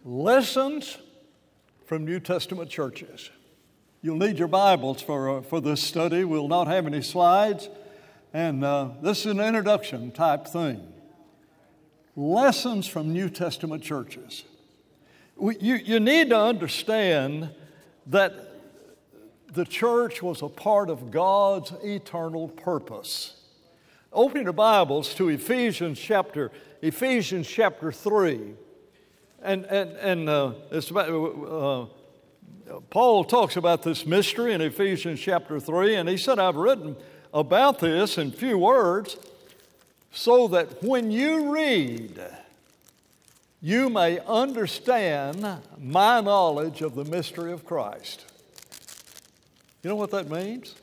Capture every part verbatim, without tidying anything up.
Lessons from New Testament churches. You'll need your Bibles for, uh, for this study. We'll not have any slides, and uh, this is an introduction type thing. Lessons from New Testament churches. We, you, you need to understand that the church was a part of God's eternal purpose. Open your Bibles to Ephesians chapter Ephesians chapter three. And and and uh, it's about, uh, Paul talks about this mystery in Ephesians chapter three, and he said, "I've written about this in few words, so that when you read, you may understand my knowledge of the mystery of Christ." You know what that means?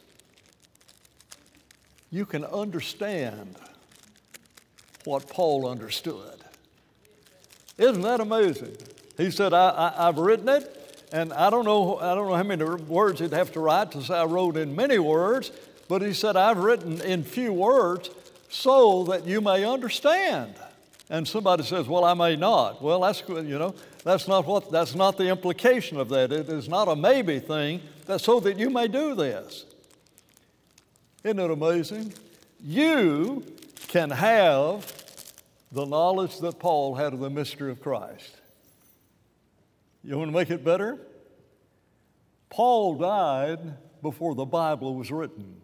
You can understand what Paul understood. Isn't that amazing? He said, I, I, I've written it, and I don't know I don't know how many words he'd have to write to say I wrote in many words, but he said, I've written in few words so that you may understand. And somebody says, well, I may not. Well, that's good, you know. That's not what that's not the implication of that. It is not a maybe thing. That's so that you may do this. Isn't it amazing? You can have the knowledge that Paul had of the mystery of Christ. You want to make it better? Paul died before the Bible was written.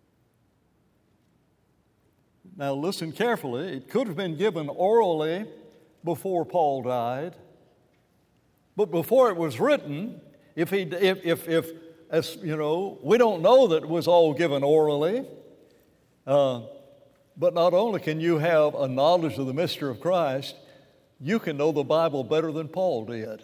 Now listen carefully. It could have been given orally before Paul died, but before it was written, if he, if, if, if as you know, we don't know that it was all given orally. Uh, But not only can you have a knowledge of the mystery of Christ, you can know the Bible better than Paul did.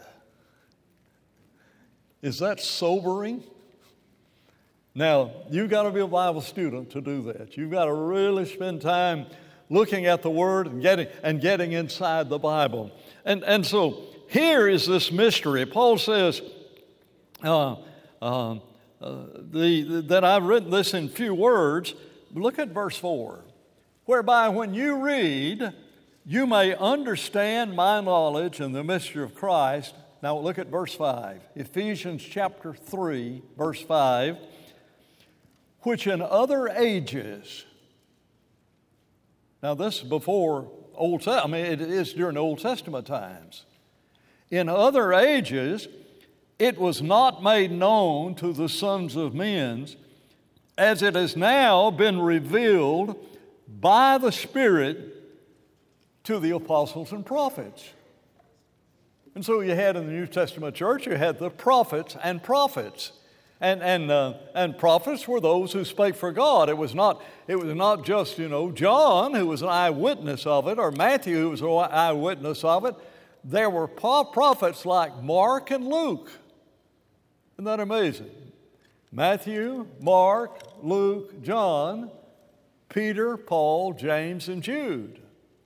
Is that sobering? Now, you've got to be a Bible student to do that. You've got to really spend time looking at the Word and getting, and getting inside the Bible. And, and so here is this mystery. Paul says uh, uh, uh, the, the, that I've written this in few words. Look at verse four. Whereby when you read, you may understand my knowledge and the mystery of Christ. Now look at verse five. Ephesians chapter three, verse five. Which in other ages, now this is before Old Testament, I mean it is during Old Testament times. In other ages, it was not made known to the sons of men, as it has now been revealed by the Spirit to the apostles and prophets. And so you had in the New Testament church, you had the prophets and prophets. And and uh, and prophets were those who spake for God. It was not it was not just, you know, John who was an eyewitness of it, or Matthew who was an eyewitness of it. There were prophets like Mark and Luke. Isn't that amazing? Matthew, Mark, Luke, John, Peter, Paul, James, and Jude.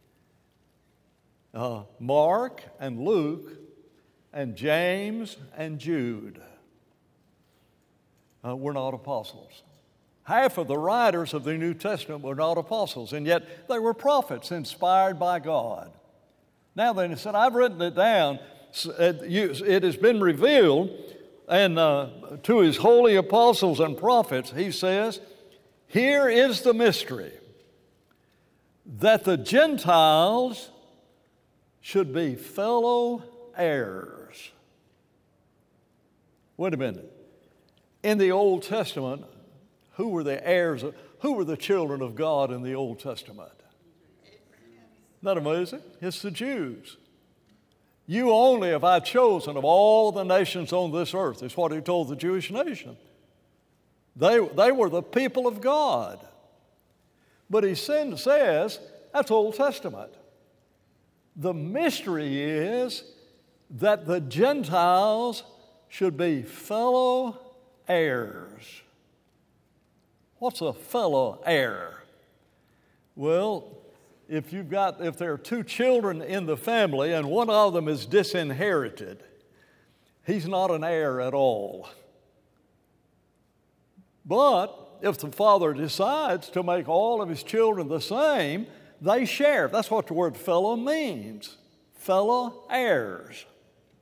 Uh, Mark and Luke and James and Jude uh, were not apostles. Half of the writers of the New Testament were not apostles, and yet they were prophets inspired by God. Now then, he said, I've written it down. It has been revealed, and uh, to his holy apostles and prophets, he says, here is the mystery, that the Gentiles should be fellow heirs. Wait a minute. In the Old Testament, who were the heirs? Of, who were the children of God in the Old Testament? Isn't that amazing? It's the Jews. You only have I chosen of all the nations on this earth, is what he told the Jewish nation. They, they were the people of God. But he says, that's Old Testament. The mystery is that the Gentiles should be fellow heirs. What's a fellow heir? Well, if you've got, if there are two children in the family and one of them is disinherited, he's not an heir at all. But if the father decides to make all of his children the same, they share. That's what the word fellow means. Fellow heirs.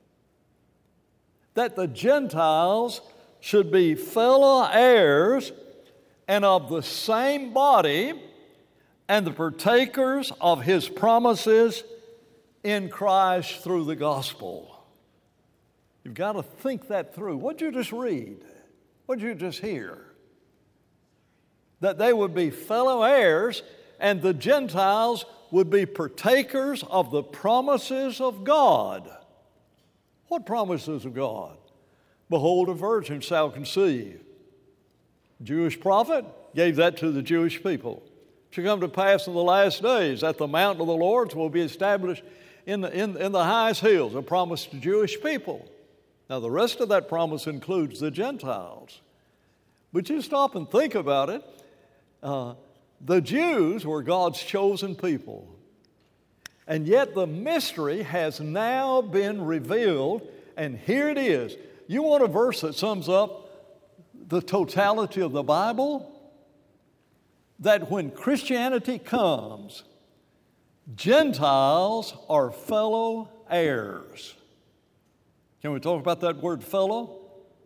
that the Gentiles should be fellow heirs and of the same body and the partakers of his promises in Christ through the gospel. You've got to think that through. What did you just read? What did you just hear? That they would be fellow heirs and the Gentiles would be partakers of the promises of God. What promises of God? Behold, a virgin shall conceive. Jewish prophet gave that to the Jewish people. It shall come to pass in the last days that the mountain of the Lord will be established in the, in, in the highest hills, a promise to Jewish people. Now, the rest of that promise includes the Gentiles. But you stop and think about it. Uh, the Jews were God's chosen people. And yet the mystery has now been revealed, and here it is. You want a verse that sums up the totality of the Bible? That when Christianity comes, Gentiles are fellow heirs. Can we talk about that word fellow?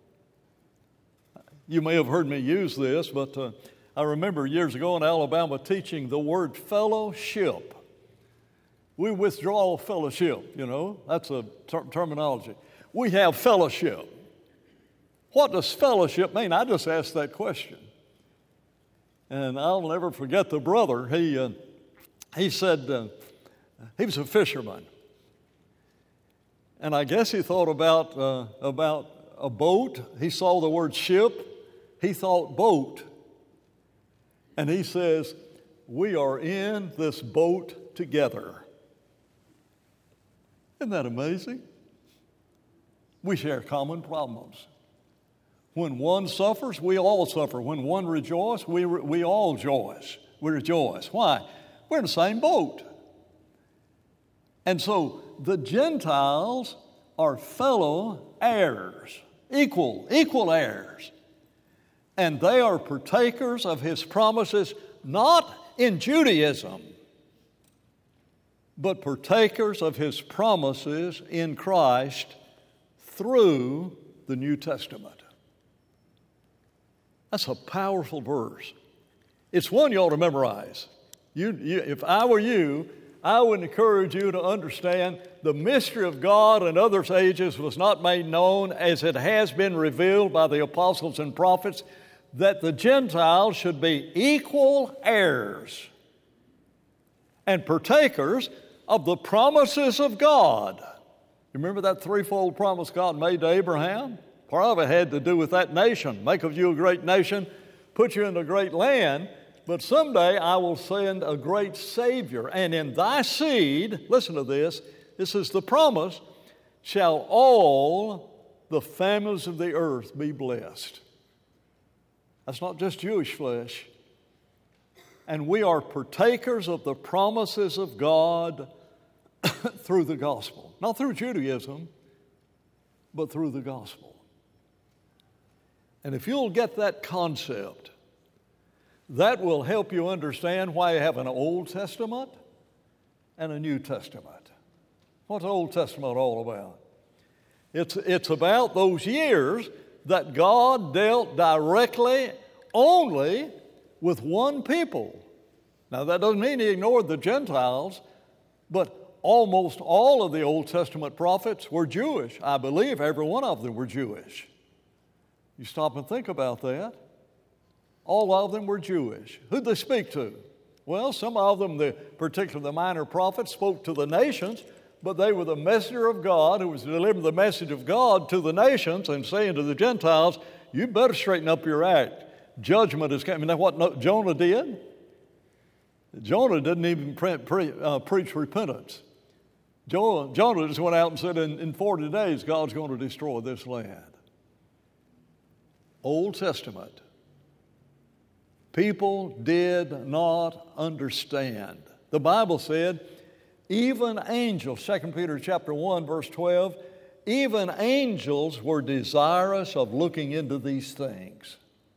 You may have heard me use this, but uh, I remember years ago in Alabama teaching the word fellowship. We withdraw fellowship, you know, that's a ter- terminology. We have fellowship. What does fellowship mean? I just asked that question. And I'll never forget the brother. He, uh, he said, uh, he was a fisherman. And I guess he thought about, uh, about a boat. He saw the word ship. He thought boat. And he says, we are in this boat together. Isn't that amazing? We share common problems. When one suffers, we all suffer. When one rejoices, we, re- we all rejoice. We rejoice. Why? We're in the same boat. And so the Gentiles are fellow heirs, equal, equal heirs. And they are partakers of his promises, not in Judaism, but partakers of his promises in Christ through the New Testament. That's a powerful verse. It's one you ought to memorize. You, you, if I were you, I would encourage you to understand the mystery of God in other ages was not made known as it has been revealed by the apostles and prophets, that the Gentiles should be equal heirs and partakers of the promises of God. You remember that threefold promise God made to Abraham? Part of it had to do with that nation. Make of you a great nation, put you in a great land, but someday I will send a great Savior. And in thy seed, listen to this, this is the promise, shall all the families of the earth be blessed. That's not just Jewish flesh. And we are partakers of the promises of God through the gospel. Not through Judaism, but through the gospel. And if you'll get that concept, that will help you understand why you have an Old Testament and a New Testament. What's the Old Testament all about? It's, it's about those years that God dealt directly only with one people. Now, that doesn't mean he ignored the Gentiles, but almost all of the Old Testament prophets were Jewish. I believe every one of them were Jewish. You stop and think about that. All of them were Jewish. Who'd they speak to? Well, some of them, the, particularly the minor prophets, spoke to the nations, but they were the messenger of God who was delivering the message of God to the nations and saying to the Gentiles, you better straighten up your act. Judgment is coming. Now, what Jonah did? Jonah didn't even pre- pre- uh, preach repentance. Jonah, Jonah just went out and said, in, in forty days, God's going to destroy this land. Old Testament. People did not understand. The Bible said, even angels, Second Peter chapter one, verse twelve, even angels were desirous of looking into these things.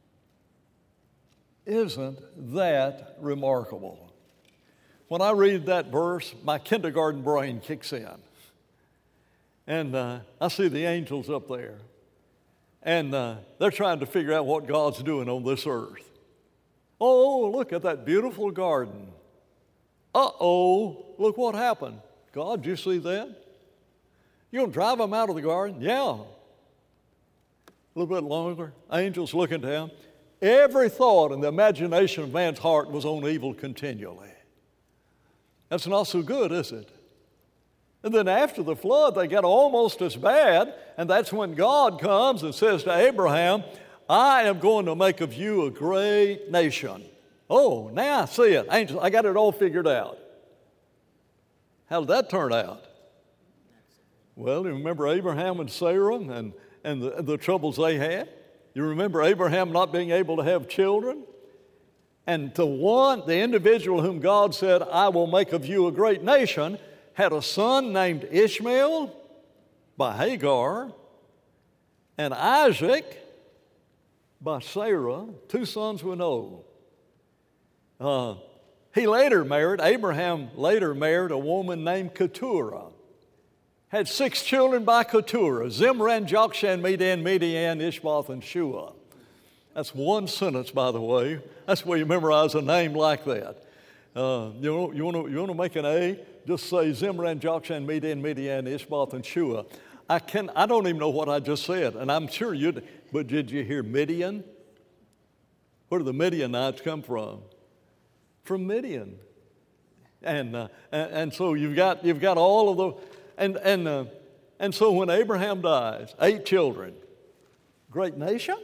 Isn't that remarkable? When I read that verse, my kindergarten brain kicks in. And uh, I see the angels up there. And uh, they're trying to figure out what God's doing on this earth. Oh, look at that beautiful garden. Uh-oh, look what happened. God, did you see that? You going to drive them out of the garden? Yeah. A little bit longer. Angels looking down. Every thought and the imagination of man's heart was on evil continually. That's not so good, is it? And then after the flood, they got almost as bad, and that's when God comes and says to Abraham, I am going to make of you a great nation. Oh, now I see it. Angels, I got it all figured out. How did that turn out? Well, you remember Abraham and Sarah and, and the, the troubles they had? You remember Abraham not being able to have children? And the one, the individual whom God said, I will make of you a great nation, had a son named Ishmael by Hagar and Isaac by Sarah, two sons we know. Uh, he later married, Abraham later married a woman named Keturah. Had six children by Keturah, Zimran, Jokshan, Medan, Midian, Ishboth, and Shua. That's one sentence, by the way. That's where you memorize a name like that. Uh, you know, you want to you want to make an A? Just say Zimran, Jokshan, Medan, Midian, Ishboth, and Shua. I can I don't even know what I just said, and I'm sure you did. But did you hear Midian? Where do the Midianites come from? From Midian, and uh, and, and so you've got you've got all of the and and uh, and so when Abraham dies, eight children, great nation.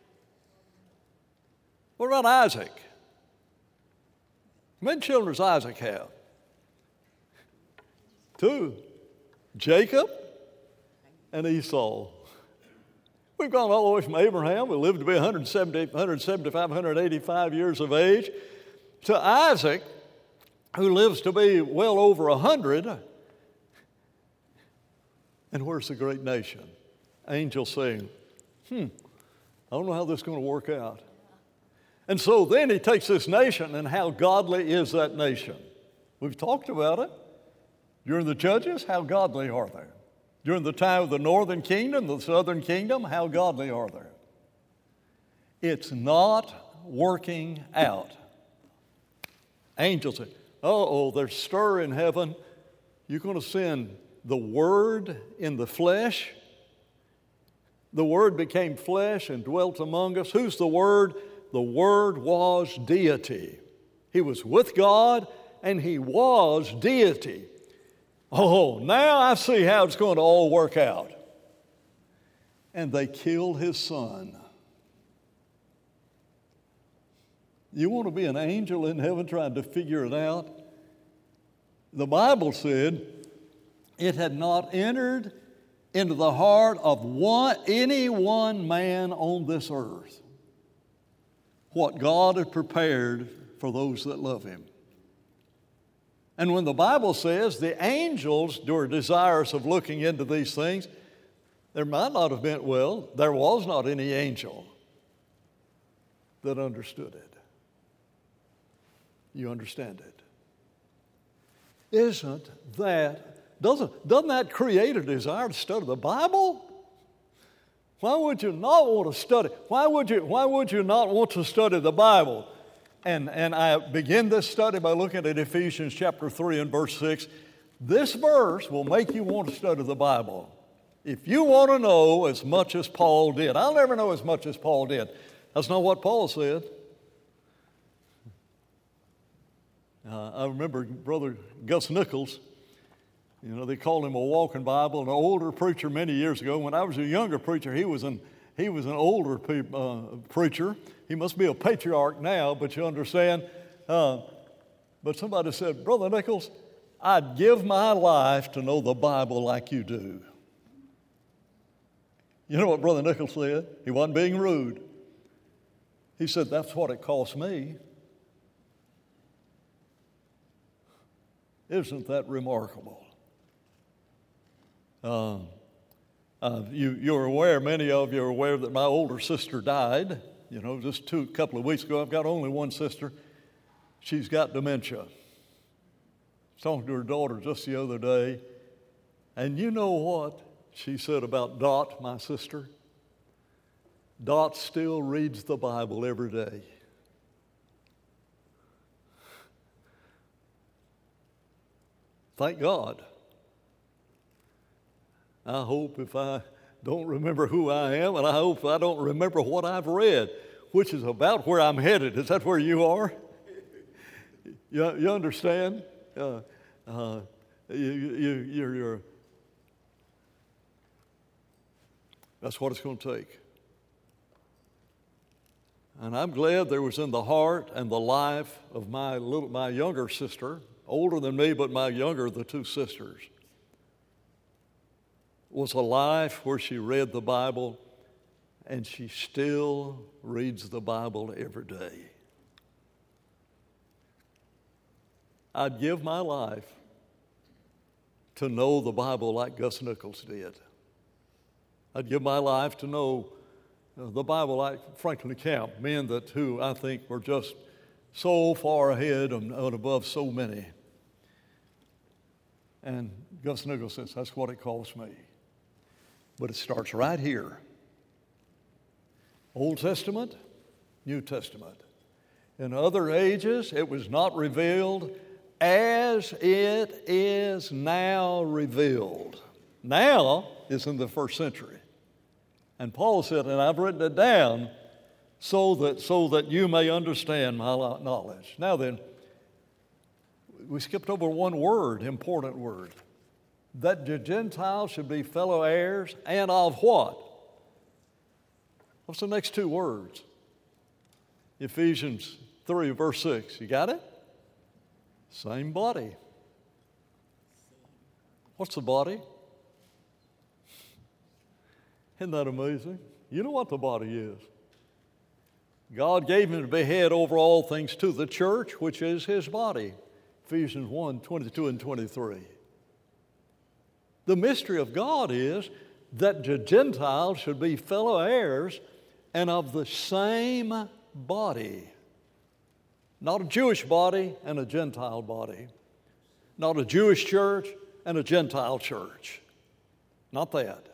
What about Isaac? How many children does Isaac have? Two, Jacob and Esau. We've gone all the way from Abraham, who lived to be one hundred seventy, one hundred seventy-five, one hundred eighty-five years of age, to Isaac, who lives to be well over one hundred. And where's the great nation? Angels saying, hmm, I don't know how this is going to work out. And so then he takes this nation, and how godly is that nation? We've talked about it. During the Judges, how godly are they? During the time of the northern kingdom, the southern kingdom, how godly are they? It's not working out. Angels say, uh-oh, there's stir in heaven. You're going to send the Word in the flesh. The Word became flesh and dwelt among us. Who's the Word? The Word was deity. He was with God, and He was deity. Oh, now I see how it's going to all work out. And they killed His Son. You want to be an angel in heaven trying to figure it out? The Bible said it had not entered into the heart of one, any one man on this earth what God had prepared for those that love Him. And when the Bible says the angels were desirous of looking into these things, there might not have been, well, there was not any angel that understood it. You understand it? Isn't that, doesn't, doesn't that create a desire to study the Bible? Why would you not want to study? Why would you, why would you not want to study the Bible? And, and I begin this study by looking at Ephesians chapter three and verse six. This verse will make you want to study the Bible. If you want to know as much as Paul did. I'll never know as much as Paul did. That's not what Paul said. Uh, I remember Brother Gus Nichols. You know, they called him a walking Bible, an older preacher many years ago. When I was a younger preacher, he was an, he was an older pe- uh, preacher. He must be a patriarch now, but you understand. Uh, but somebody said, Brother Nichols, I'd give my life to know the Bible like you do. You know what Brother Nichols said? He wasn't being rude. He said, that's what it cost me. Isn't that remarkable? Uh, uh, you, you're aware, many of you are aware that my older sister died. You know, just two, a couple of weeks ago. I've got only one sister. She's got dementia. I was talking to her daughter just the other day. And you know what? she said about Dot, my sister, Dot still reads the Bible every day. Thank God. I hope if I don't remember who I am, and I hope I don't remember what I've read, which is about where I'm headed. Is that where you are? You, you understand? Uh, uh, you, you, you're, you're, that's what it's going to take. And I'm glad there was in the heart and the life of my little, my younger sister, older than me, but my younger, the two sisters, was a life where she read the Bible, and she still reads the Bible every day. I'd give my life to know the Bible like Gus Nichols did. I'd give my life to know uh, the Bible like Franklin Camp, men that who I think were just so far ahead and, and above so many. And Gus Nichols says, that's what it calls me. But it starts right here. Old Testament, New Testament. In other ages, it was not revealed as it is now revealed. Now is in the first century. And Paul said, and I've written it down so that, so that you may understand my knowledge. Now then, we skipped over one word, important word. That the Gentiles should be fellow heirs, and of what? What's the next two words? Ephesians three, verse six. You got it? Same body. What's the body? Isn't that amazing? You know what the body is. God gave him to be head over all things to the church, which is his body. Ephesians one, twenty-two and twenty-three. The mystery of God is that the Gentiles should be fellow heirs and of the same body. Not a Jewish body and a Gentile body. Not a Jewish church and a Gentile church. Not that.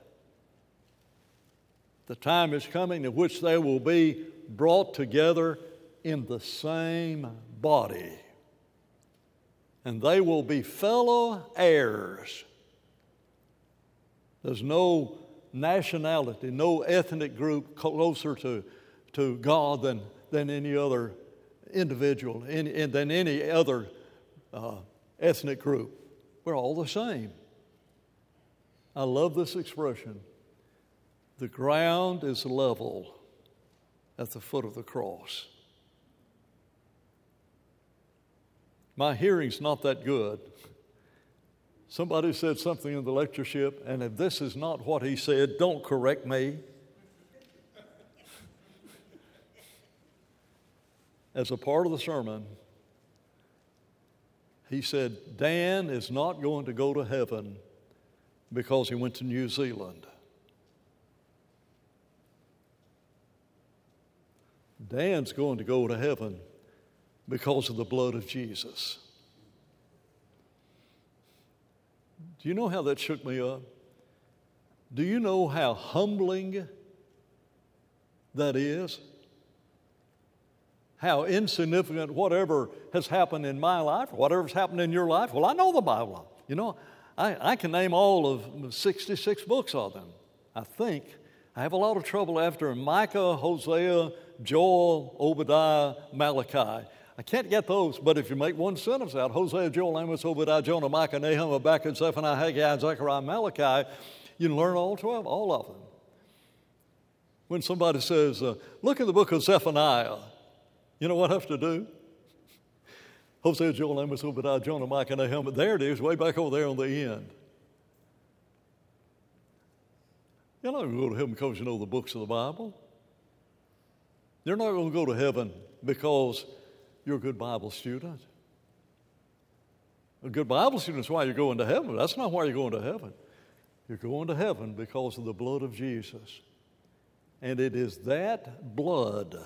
The time is coming in which they will be brought together in the same body. And they will be fellow heirs. There's no nationality, no ethnic group closer to, to God than, than any other individual, any, than any other uh, ethnic group. We're all the same. I love this expression. The ground is level at the foot of the cross. My hearing's not that good. Somebody said something in the lectureship, and if this is not what he said, don't correct me. As a part of the sermon, he said, Dan is not going to go to heaven because he went to New Zealand. Dan's going to go to heaven because of the blood of Jesus. Do you know how that shook me up? Do you know how humbling that is? How insignificant whatever has happened in my life, or whatever's happened in your life. Well, I know the Bible. You know, I, I can name all of sixty-six books of them, I think. I have a lot of trouble after Micah, Hosea, Joel, Obadiah, Malachi. I can't get those, but if you make one sentence out, Hosea, Joel, Amos, Obadiah, Jonah, Micah, Nahum, Habakkuk, Zephaniah, Haggai, Zechariah, Malachi, you can learn all twelve, all of them. When somebody says, uh, look in the book of Zephaniah, you know what I have to do? Hosea, Joel, Amos, Obadiah, Jonah, Micah, Nahum, there it is, way back over there on the end. You're not going to go to heaven because you know the books of the Bible. You're not going to go to heaven because you're a good Bible student. A good Bible student is why you're going to heaven. That's not why you're going to heaven. You're going to heaven because of the blood of Jesus. And it is that blood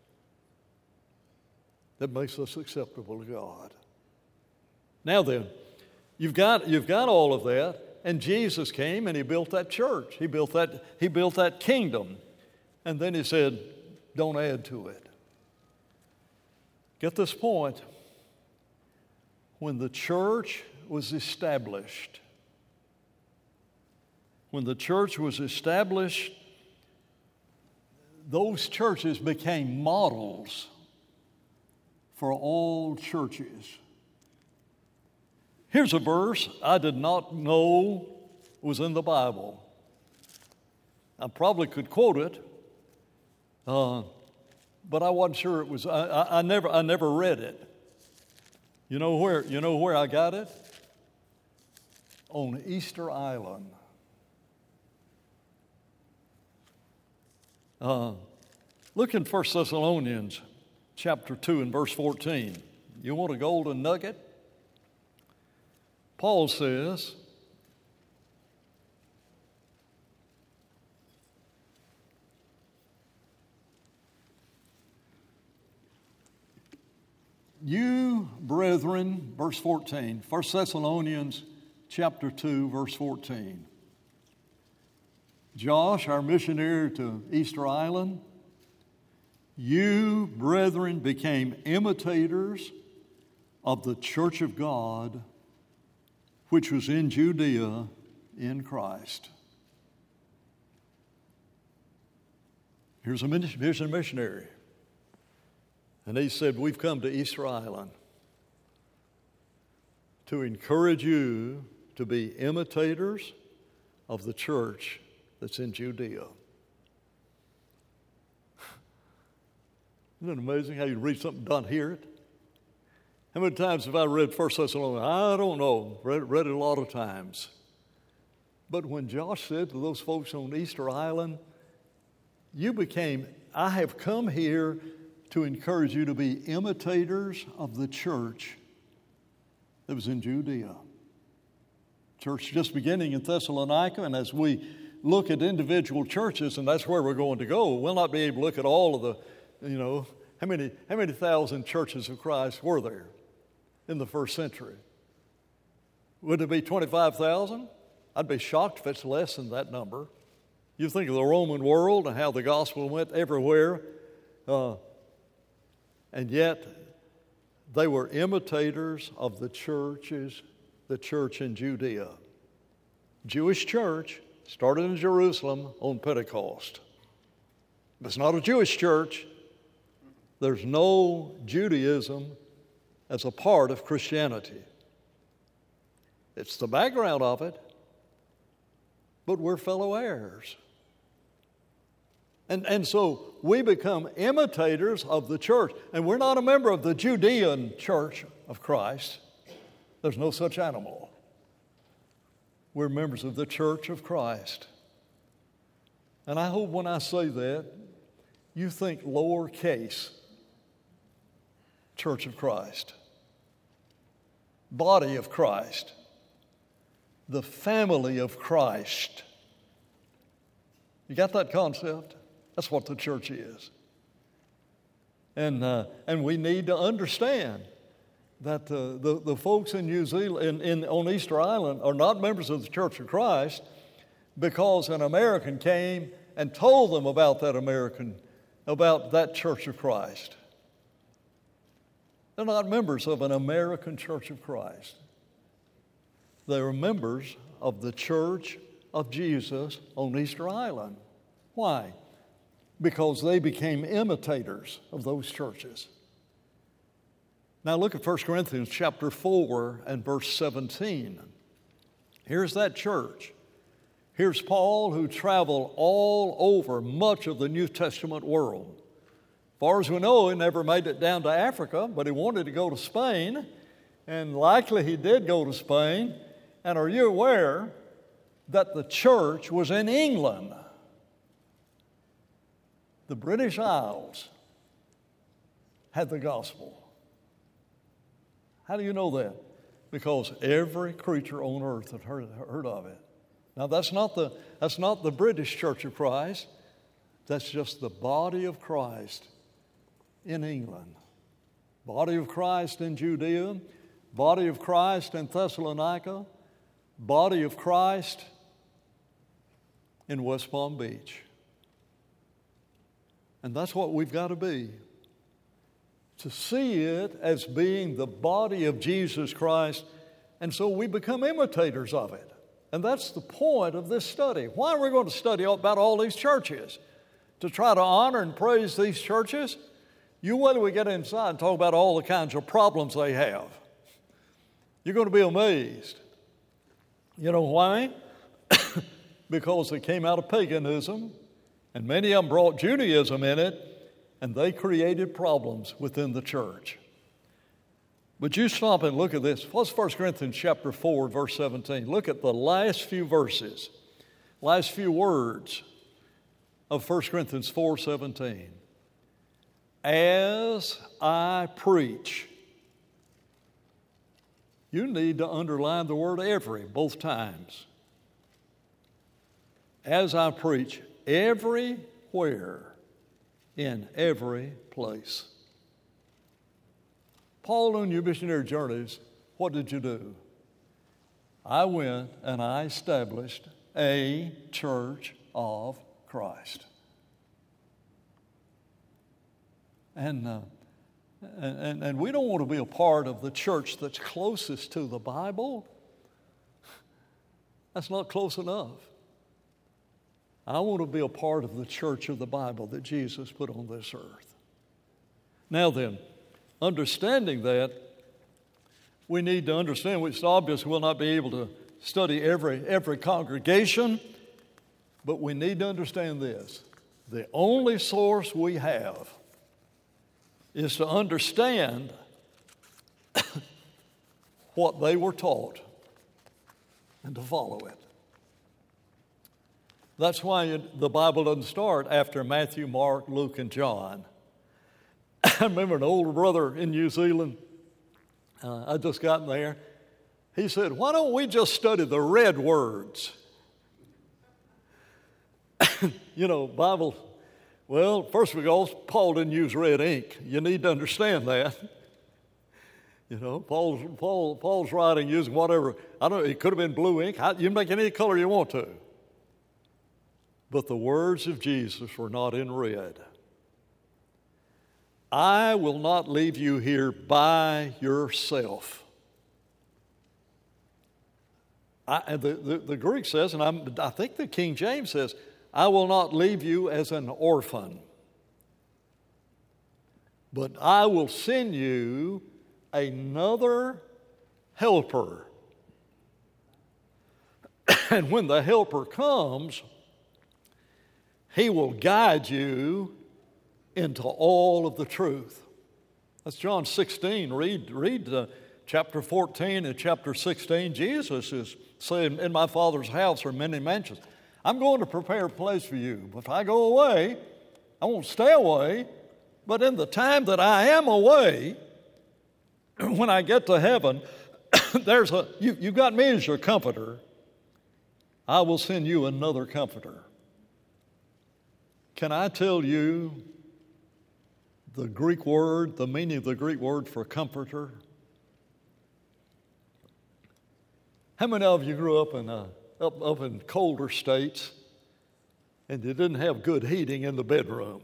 that makes us acceptable to God. Now then, you've got, you've got all of that, and Jesus came and he built that church. He built that, he built that kingdom. And then he said, don't add to it. Get this point. When the church was established, when the church was established, those churches became models for all churches. Here's a verse I did not know was in the Bible. I probably could quote it, uh, but I wasn't sure it was. I, I, I never, I never read it. You know where? You know where I got it? On Easter Island. Uh, look in First Thessalonians chapter two and verse fourteen. You want a golden nugget? Paul says, you, brethren, verse fourteen, First Thessalonians chapter two, verse fourteen. Josh, our missionary to Easter Island, you, brethren, became imitators of the church of God, which was in Judea in Christ. Here's a, here's a missionary. And he said, we've come to Easter Island to encourage you to be imitators of the church that's in Judea. Isn't it amazing how you read something, don't hear it? How many times have I read First Thessalonians? I don't know. Read, read it a lot of times. But when Josh said to those folks on Easter Island, you became, I have come here to encourage you to be imitators of the church that was in Judea. Church just beginning in Thessalonica, and as we look at individual churches, and that's where we're going to go, we'll not be able to look at all of the, you know, how many, how many thousand churches of Christ were there in the first century? Would it be twenty-five thousand? I'd be shocked if it's less than that number. You think of the Roman world and how the gospel went everywhere, uh, and yet they were imitators of the churches, the church in Judea. Jewish church started in Jerusalem on Pentecost. If it's not a Jewish church, there's no Judaism as a part of Christianity. It's the background of it, but we're fellow heirs. And, and so we become imitators of the church. And we're not a member of the Judean church of Christ. There's no such animal. We're members of the church of Christ. And I hope when I say that, you think lowercase church of Christ, body of Christ, the family of Christ. You got that concept? That's what the church is. And, uh, and we need to understand that uh, the, the folks in New Zealand, in, in, on Easter Island, are not members of the Church of Christ because an American came and told them about that American, about that Church of Christ. They're not members of an American Church of Christ. They're members of the Church of Jesus on Easter Island. Why? Because they became imitators of those churches. Now look at First Corinthians chapter four and verse seventeen. Here's that church. Here's Paul, who traveled all over much of the New Testament world. As far as we know, he never made it down to Africa, but he wanted to go to Spain, and likely he did go to Spain. And are you aware that the church was in England? The British Isles had the gospel. How do you know that? Because every creature on earth had heard, heard of it. Now, that's not the, that's not the British Church of Christ. That's just the body of Christ in England. Body of Christ in Judea. Body of Christ in Thessalonica. body of Christ in West Palm Beach. And that's what we've got to be. To see it as being the body of Jesus Christ, and so we become imitators of it. And that's the point of this study. Why are we going to study about all these churches? To try to honor and praise these churches? You wait till we get inside and talk about all the kinds of problems they have. You're going to be amazed. You know why? Because they came out of paganism, and many of them brought Judaism in it, and they created problems within the church. But you stop and look at this. What's First Corinthians chapter four, verse seventeen? Look at the last few verses, last few words of First Corinthians four seventeen. As I preach. You need to underline the word every, both times. As I preach, everywhere, in every place. Paul, on your missionary journeys, what did you do? I went and I established a church of Christ. And, uh, and, and we don't want to be a part of the church that's closest to the Bible. That's not close enough. I want to be a part of the church of the Bible that Jesus put on this earth. Now then, understanding that, we need to understand, it's obvious we'll not be able to study every, every congregation, but we need to understand this. The only source we have is to understand what they were taught and to follow it. That's why the Bible doesn't start after Matthew, Mark, Luke, and John. I remember an older brother in New Zealand. Uh, I just gotten there. He said, why don't we just study the red words? You know, Bible, well, first of all, Paul didn't use red ink. You need to understand that. You know, Paul's, Paul, Paul's writing using whatever, I don't know, it could have been blue ink. You can make any color you want to. But the words of Jesus were not in red. I will not leave you here by yourself. I, the, the, the Greek says, and I'm, I think the King James says, I will not leave you as an orphan, but I will send you another helper. And when the helper comes, he will guide you into all of the truth. That's John sixteen. Read, read uh, chapter fourteen and chapter sixteen. Jesus is saying, in my Father's house are many mansions. I'm going to prepare a place for you. But if I go away, I won't stay away. But in the time that I am away, when I get to heaven, there's a you, you got me as your comforter. I will send you another comforter. Can I tell you the Greek word, the meaning of the Greek word for comforter? How many of you grew up in, uh, up, up in colder states and you didn't have good heating in the bedroom?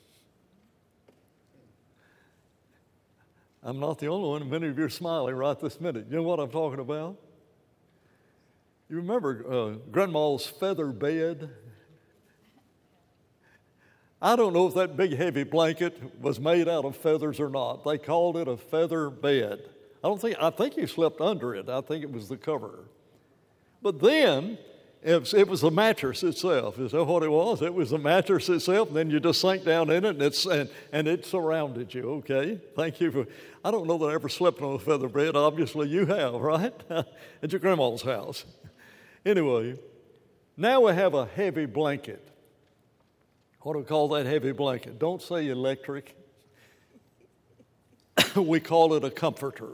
I'm not the only one, and many of you are smiling right this minute. You know what I'm talking about? You remember uh, Grandma's feather bed? I don't know if that big heavy blanket was made out of feathers or not. They called it a feather bed. I don't think, I think you slept under it. I think it was the cover. But then, it was, it was the mattress itself. Is that what it was? It was the mattress itself, and then you just sank down in it, and, it's, and, and it surrounded you, okay? Thank you for, I don't know that I ever slept on a feather bed. Obviously, you have, right? At your grandma's house. Anyway, now we have a heavy blanket. What do we call that heavy blanket? Don't say electric. We call it a comforter.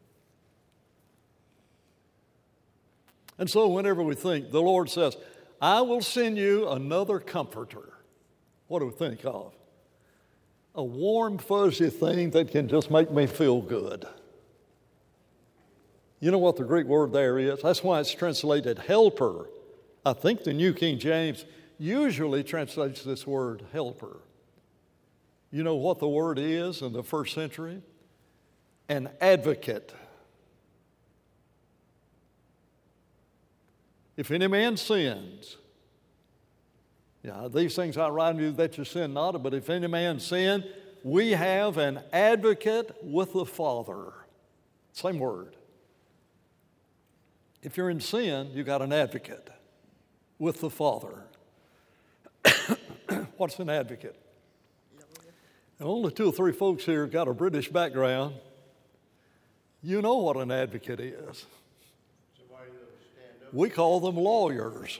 And so whenever we think, the Lord says, I will send you another comforter. What do we think of? A warm, fuzzy thing that can just make me feel good. You know what the Greek word there is? That's why it's translated helper. I think the New King James usually translates this word helper. You know what the word is in the first century? An advocate. If any man sins, yeah, these things I write unto you that you sin not, but if any man sin, we have an advocate with the Father. Same word. If you're in sin, you got an advocate with the Father. What's an advocate? And only two or three folks here got a British background. You know what an advocate is. We call them lawyers.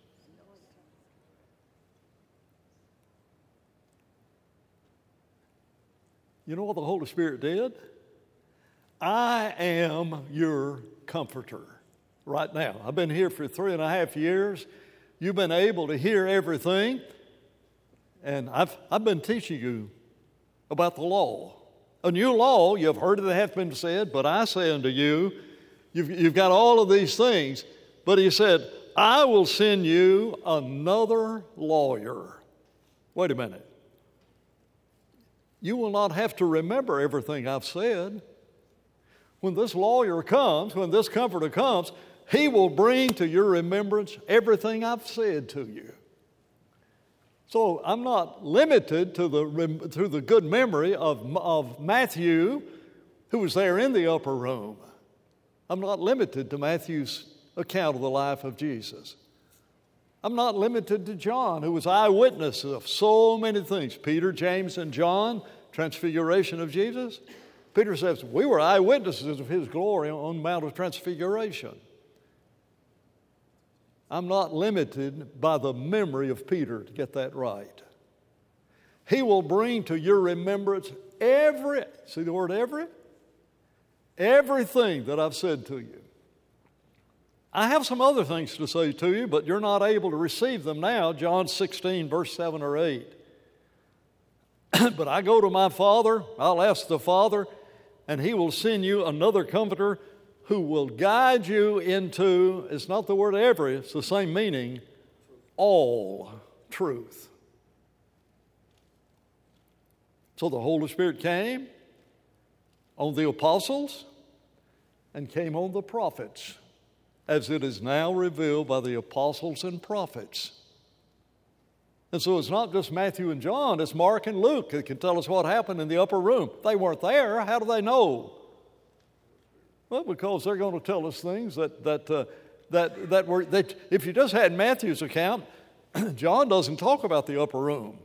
You know what the Holy Spirit did? I am your comforter right now. I've been here for three and a half years. You've been able to hear everything. And I've, I've been teaching you about the law. A new law, you've heard it hath been said, but I say unto you, you've, you've got all of these things. But he said, I will send you another lawyer. Wait a minute. You will not have to remember everything I've said. When this lawyer comes, when this comforter comes, he will bring to your remembrance everything I've said to you. So I'm not limited to the, to the good memory of, of Matthew, who was there in the upper room. I'm not limited to Matthew's account of the life of Jesus. I'm not limited to John, who was eyewitness of so many things. Peter, James, and John, transfiguration of Jesus. Peter says, we were eyewitnesses of his glory on the Mount of Transfiguration. I'm not limited by the memory of Peter to get that right. He will bring to your remembrance every, see the word every? Everything that I've said to you. I have some other things to say to you, but you're not able to receive them now. John sixteen, verse seven or eight. But I go to my Father, I'll ask the Father, and He will send you another comforter who will guide you into, it's not the word every, it's the same meaning, all truth. So the Holy Spirit came on the apostles and came on the prophets, as it is now revealed by the apostles and prophets. And so it's not just Matthew and John, it's Mark and Luke that can tell us what happened in the upper room. They weren't there. How do they know? Well, because they're going to tell us things that that uh, that that were that if you just had Matthew's account, John doesn't talk about the upper room.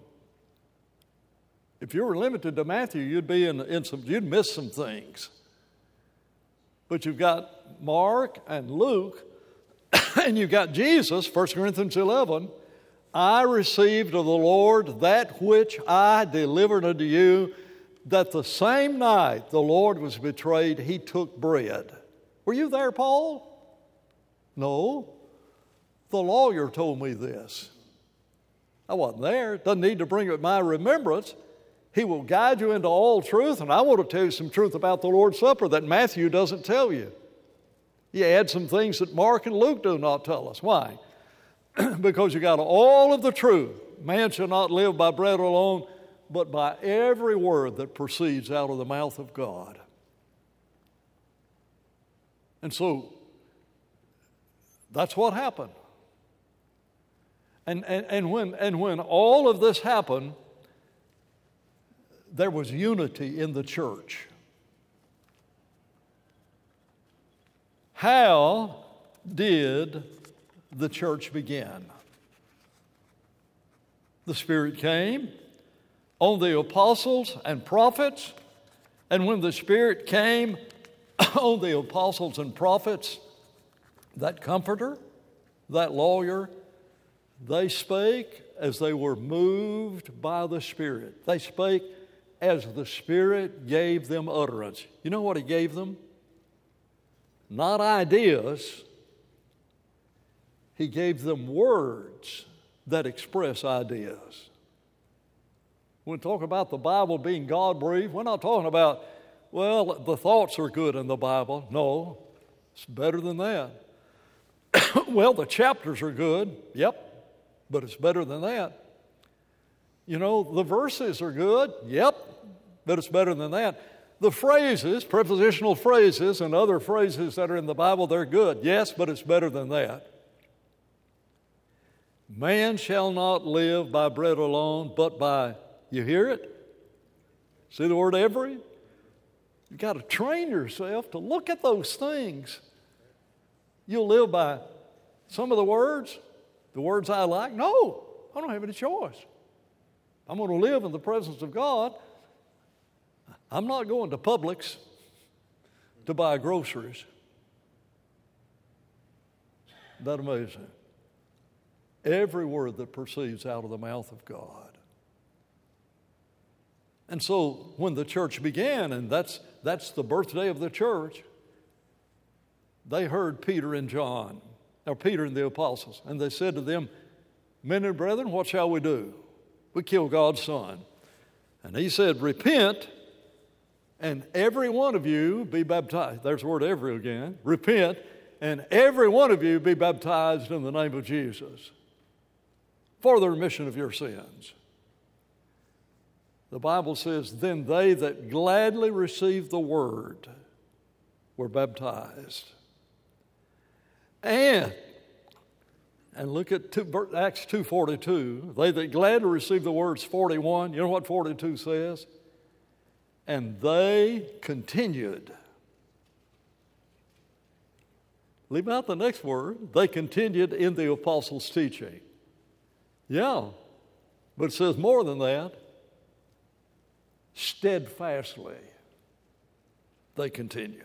If you were limited to Matthew, you'd be in, in some you'd miss some things. But you've got Mark and Luke, and you've got Jesus, First Corinthians eleven. I received of the Lord that which I delivered unto you, that the same night the Lord was betrayed, He took bread. Were you there, Paul? No. The lawyer told me this. I wasn't there. Doesn't need to bring it to my remembrance. He will guide you into all truth, and I want to tell you some truth about the Lord's Supper that Matthew doesn't tell you. He adds some things that Mark and Luke do not tell us. Why? Because you got all of the truth. Man shall not live by bread alone, but by every word that proceeds out of the mouth of God. And so, that's what happened. And, and, and, when, and when all of this happened, there was unity in the church. How did the church begin? The Spirit came on the apostles and prophets, and when the Spirit came on the apostles and prophets, that comforter, that lawyer, they spake as they were moved by the Spirit. They spake as the Spirit gave them utterance. You know what He gave them? Not ideas. He gave them words that express ideas. When we talk about the Bible being God-breathed, we're not talking about, well, the thoughts are good in the Bible. No. It's better than that. Well, the chapters are good. Yep. But it's better than that. You know, the verses are good. Yep. But it's better than that. The phrases, prepositional phrases, and other phrases that are in the Bible, they're good. Yes, but it's better than that. Man shall not live by bread alone, but by, you hear it? See the word every? You've got to train yourself to look at those things. You'll live by some of the words, the words I like. No, I don't have any choice. I'm going to live in the presence of God. I'm not going to Publix to buy groceries. Isn't that amazing? Every word that proceeds out of the mouth of God. And so when the church began, and that's, that's the birthday of the church, they heard Peter and John, or Peter and the apostles, and they said to them, men and brethren, what shall we do? We kill God's Son. And he said, repent, and every one of you be baptized. There's the word every again. Repent, and every one of you be baptized in the name of Jesus for the remission of your sins. The Bible says, then they that gladly received the word were baptized. And, and look at two, Acts two forty-two. They that gladly received the words forty-one. You know what forty-two says? And they continued. Leave out the next word. They continued in the apostles' teaching. Yeah, but it says more than that. Steadfastly, they continued.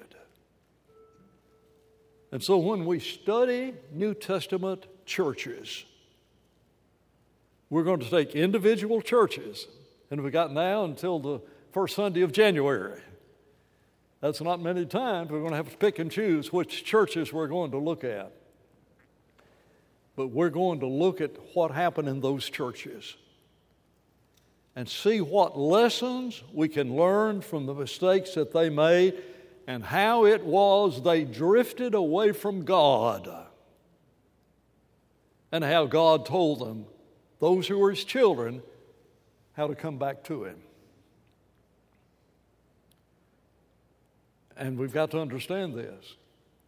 And so when we study New Testament churches, we're going to take individual churches, and we've got now until the first Sunday of January. That's not many times. We're going to have to pick and choose which churches we're going to look at. But we're going to look at what happened in those churches and see what lessons we can learn from the mistakes that they made and how it was they drifted away from God, and how God told them, those who were His children, how to come back to Him. And we've got to understand this.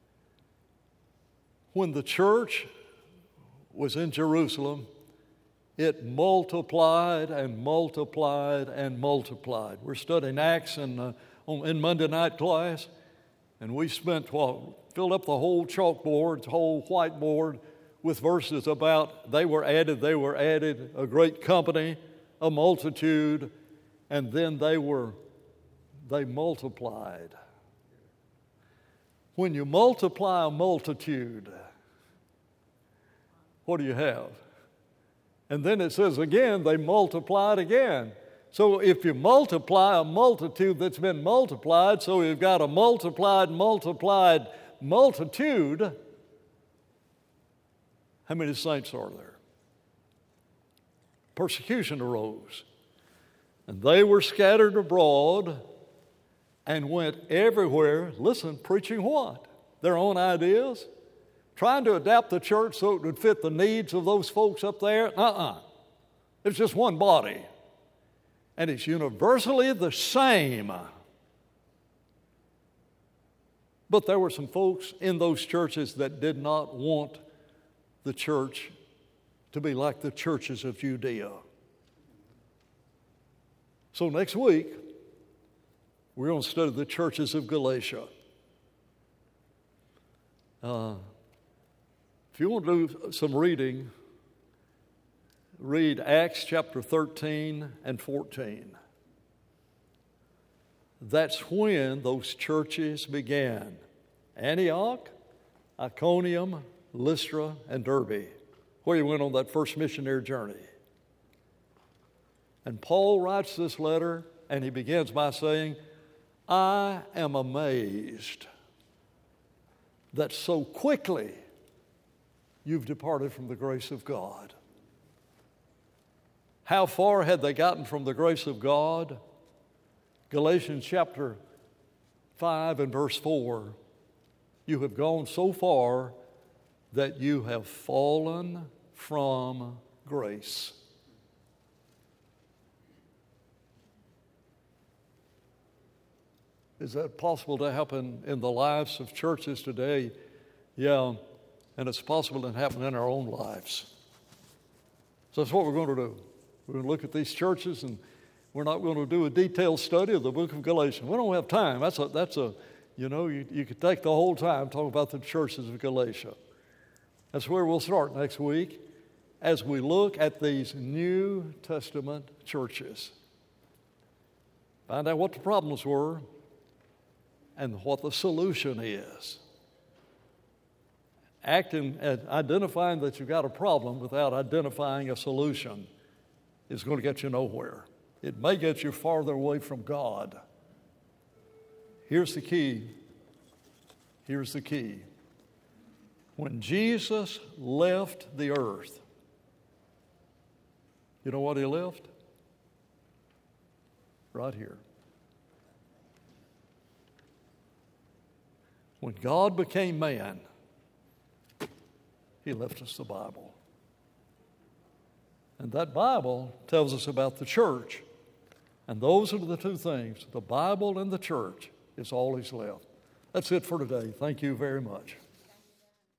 When the church was in Jerusalem, it multiplied and multiplied and multiplied. We're studying Acts in, uh, in Monday night class, and we spent, well, filled up the whole chalkboard, the whole whiteboard with verses about they were added, they were added, a great company, a multitude, and then they were, they multiplied. When you multiply a multitude, what do you have? And then it says again, they multiplied again. So if you multiply a multitude that's been multiplied, so you've got a multiplied, multiplied multitude, how many saints are there? Persecution arose, and they were scattered abroad and went everywhere, listen, preaching what? Their own ideas? Trying to adapt the church so it would fit the needs of those folks up there? Uh-uh. It's just one body. And it's universally the same. But there were some folks in those churches that did not want the church to be like the churches of Judea. So next week, we're going to study the churches of Galatia. Uh, if you want to do some reading, read Acts chapter thirteen and fourteen. That's when those churches began. Antioch, Iconium, Lystra, and Derbe, where he went on that first missionary journey. And Paul writes this letter, and he begins by saying, I am amazed that so quickly you've departed from the grace of God. How far had they gotten from the grace of God? Galatians chapter five and verse four You have gone so far that you have fallen from grace. Is that possible to happen in the lives of churches today? Yeah, and it's possible to happen in our own lives. So that's what we're going to do. We're going to look at these churches, and we're not going to do a detailed study of the book of Galatians. We don't have time. That's a, that's a you know, you, you could take the whole time talking about the churches of Galatia. That's where we'll start next week as we look at these New Testament churches. Find out what the problems were and what the solution is. Acting and identifying that you've got a problem without identifying a solution is going to get you nowhere. It may get you farther away from God. Here's the key. Here's the key. When Jesus left the earth, you know what he left? Right here. When God became man, he left us the Bible. And that Bible tells us about the church. And those are the two things, the Bible and the church, is all he's left. That's it for today. Thank you very much.